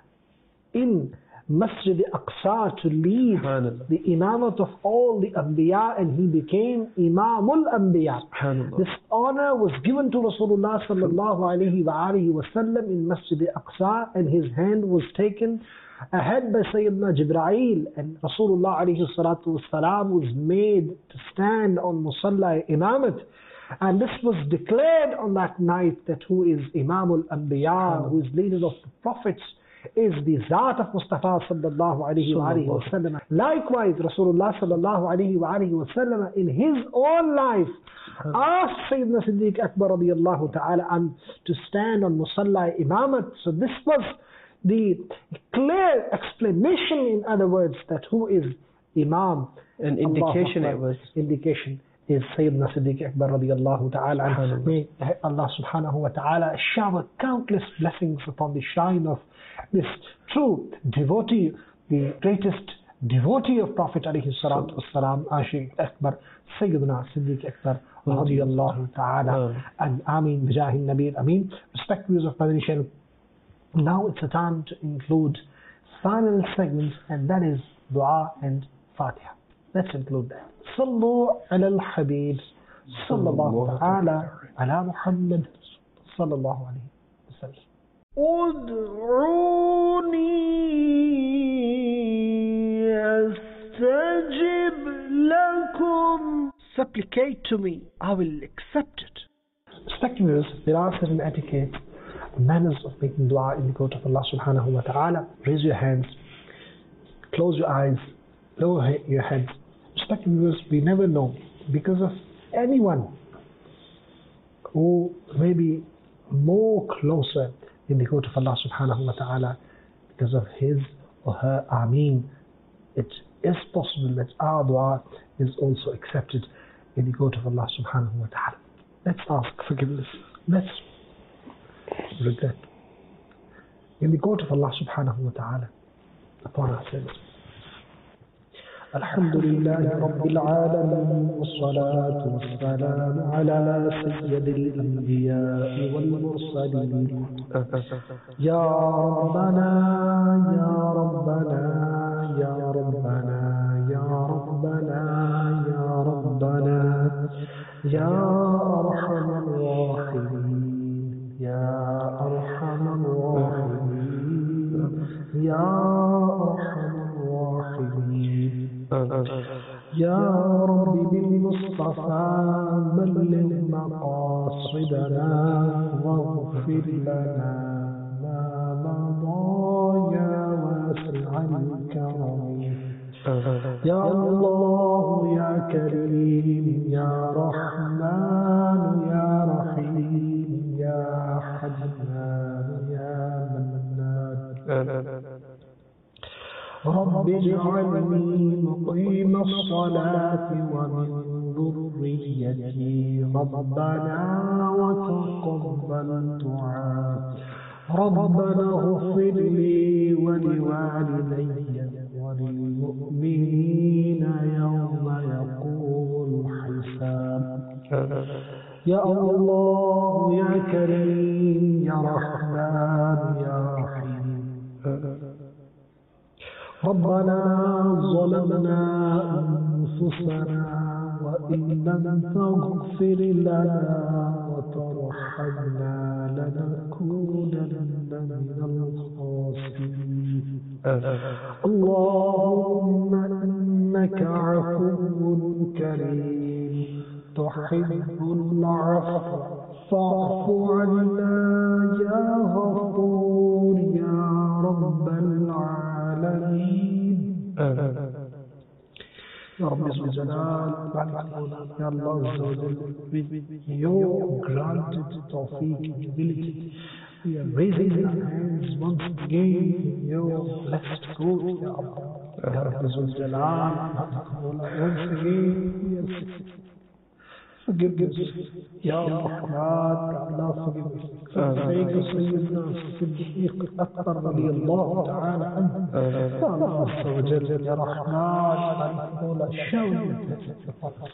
in Masjid Aqsa to lead the imamat of all the Anbiya, and he became Imamul Anbiya. This honor was given to Rasulullah sallallahu alayhi wa alihi wa sallam in Masjid Aqsa, and his hand was taken ahead by Sayyidina Jibreel, and Rasulullah alayhi salatu wasalam was made to stand on Musalla Imamat. And this was declared on that night that who is Imamul Anbiya, who is leader of the prophets, is the Zat of Mustafa sallallahu alayhi wa sallam. Likewise, Rasulullah sallallahu alayhi wa sallam in his own life asked Sayyidina Siddiq Akbar radiyallahu ta'ala to stand on Musalla Imamat. So this was the clear explanation, in other words, that who is Imam. An indication it was. Indication is Sayyidina Siddiq Akbar radiyallahu ta'ala. May Allah subhanahu wa ta'ala shower countless blessings upon the shrine of this true devotee, the greatest devotee of Prophet alayhi salatu wassalam, Ashiq Akbar, Sayyidina Siddiq Akbar radiyallahu ta'ala, and Ameen Bijahi Nabi Ameen. Respected viewers of Madani Channel, now it's a time to include final segments, and that is Dua and Fatiha. Let's include that. Sallu ala al-Habib, sallallahu ta'ala ala Muhammad, sallallahu alayhi wa sallam. Ud'uni astajib lakum. Supplicate to me, I will accept it. Respected viewers, there are certain etiquette, manners of making dua in the court of Allah subhanahu wa ta'ala. Raise your hands, close your eyes, lower your heads. Respected viewers, we never know, because of anyone who may be more closer in the court of Allah subhanahu wa ta'ala, because of his or her Ameen, it is possible that our dua is also accepted in the court of Allah subhanahu wa ta'ala. Let's ask forgiveness. Let's regret in the court of Allah subhanahu wa ta'ala upon ourselves. الحمد لله رب العالمين والصلاة والسلام على سيد الأنبياء والمرسلين يا ربنا يا ربنا يا ربنا يا ربنا يا ربنا يا أرحم الراحمين يا أرحم الراحمين يا أرحم الراحمين يا رب بالمصطفى بلغ مقاصدنا واغفر لنا ما مضى يا واسع الكرم يا الله يا كريم يا رحمن يا رحيم يا حنان يا منان رب اجعلني مقيم الصلاة ومن ذريتي ربنا وتقبل الدعاء ربنا اغفر لي ولوالدي وللمؤمنين يوم يقوم الحساب يا الله يا كريم يا رحمن يا رحيم ربنا ظلمنا أنفسنا وإن لم تغفر لنا وترحمنا لنكونن من الخاسرين اللهم إنك عفو كريم تحب العفو فاعف عنا يا غفور يا رب العالمين. Ya Rabbi Jalal, Ya Allah, your granted tawfiq and ability, we are raising our hands once again in your blessed court, Ya Allah. Ya Rabbi Jalal, once again we are forgive us, Ya Rahman, Ya Allah, forgive us. Thank you, Sayyidina Siddiq Akbar radiyallahu ta'ala anhu. Ya Allah, Azza wa Jalla, Ya Rahman, Mawla, show your blessings upon us.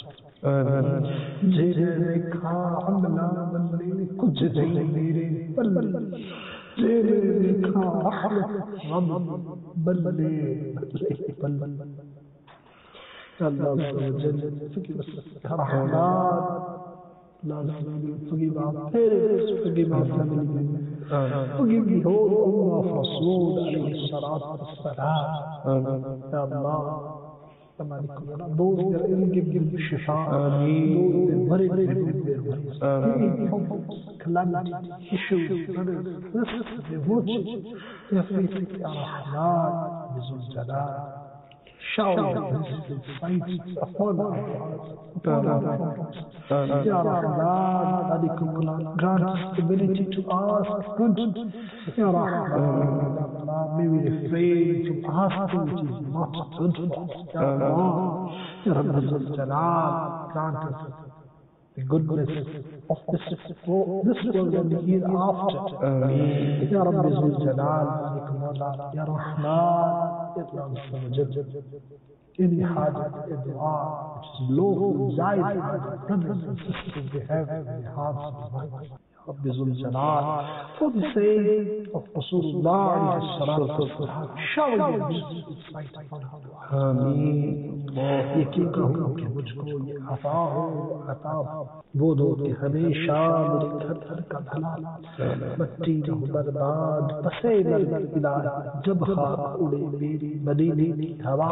Jere ka amla bande kuch nahi mere bande, Jere ka rahmat bande bande. Ya Allah, Azza wa Jalla, forgive us, Ya Rahman. Forgive our parents, forgive our family members, forgive the whole ummah of Rasul alayhi salatu wassalam. Ya Allah, those that are ill, give them shifa, those that are worried, give them their worries. Any problems, calamity, issues, brothers, sisters, their virtues, they are facing, Ya Rahman, Bizul Jalal. Shower blessed sights upon our hearts, upon our problems. Ya Rahman, Adikumullah, grant us ability to ask good. Ya Rahman, may we refrain from asking which is not good for us. Ya Allah, Ya Rabbi Zul Jalal, grant us the goodness of this world and the hereafter. Ya Rabbi Zul Jalal, Adikumullah, Ya Rahman, Ya Allah, any hajat, a dua, which is lawful, jaiz hajat, brothers and sisters, they have in their hearts and minds. Rabbi Zul Jalal, for the sake of Rasulullah, shower your blessings with sight upon our dua. ये की कहूँ कि मुझको ये अता हो, वो दो कि हमेशा मेरे घर घर का भला, मट्टी न हो बर्बाद, बसे मर इलाही, जब खाक उड़े मेरी मदीने की हवा.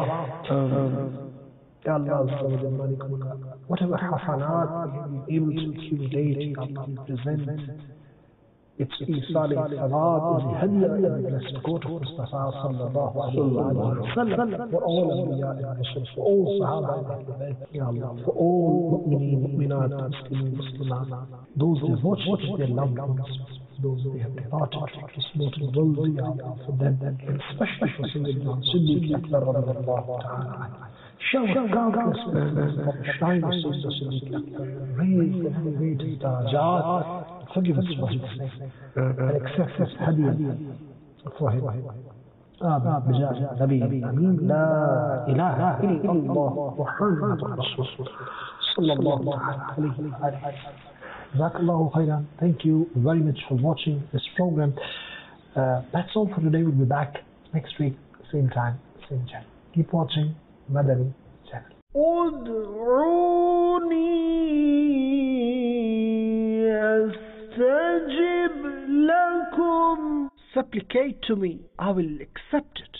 Ya Allah, whatever hasanat we have been able to accumulate, Allah, we present its Isal al-Thawab is the Hadiyah in the blessed court of Mustafa sallallahu alayhi wa sallam for all Anbiya and Rasul, for all Sahaba and Ahlul Bayt, Ya Allah, for all Mu'mineen, Mu'minat, Muslimin, Muslimat, those who watched their loved ones, those who have departed from this mortal world, Ya Allah, for them, and especially for Sayyidina Siddiq Akbar radiyallahu ta'ala. Shower countless blessings from the shrine of Sayyidina Siddiq Akbar, raise and elevate his darajat, forgive us for his sake, and accept his hadiyah for him. بجاه نبي الأمين لا إله إلا الله محمد رسول الله صلى الله عليه وسلم. Jazakallahu khairan. Thank you very much for watching this program. That's all for today. We'll be back next week, same time, same channel. Keep watching Madani channel. ادعوني أستجب لكم. Supplicate to me, I will accept it.